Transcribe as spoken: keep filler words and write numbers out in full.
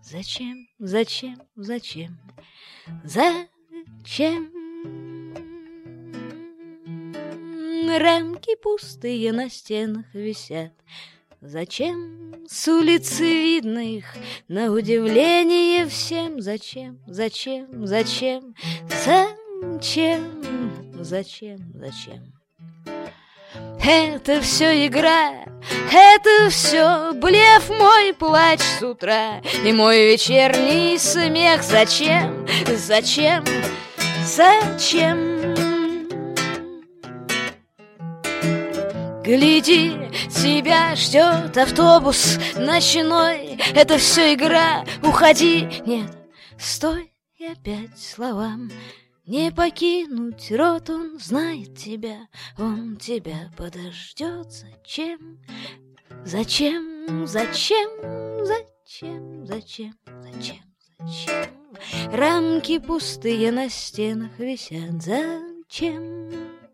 Зачем, зачем, зачем, зачем? Рамки пустые на стенах висят. Зачем? С улицы видно их, на удивление всем. Зачем, зачем, зачем, зачем, зачем, зачем? Это все игра, это все блеф, мой плач с утра и мой вечерний смех. Зачем, зачем, зачем? Гляди, тебя ждет автобус ночной. Это все игра, уходи. Нет, стой, и опять словам не покинуть рот. Он знает тебя, он тебя подождет. Зачем, зачем, зачем, зачем, зачем, зачем, зачем? Рамки пустые на стенах висят. Зачем?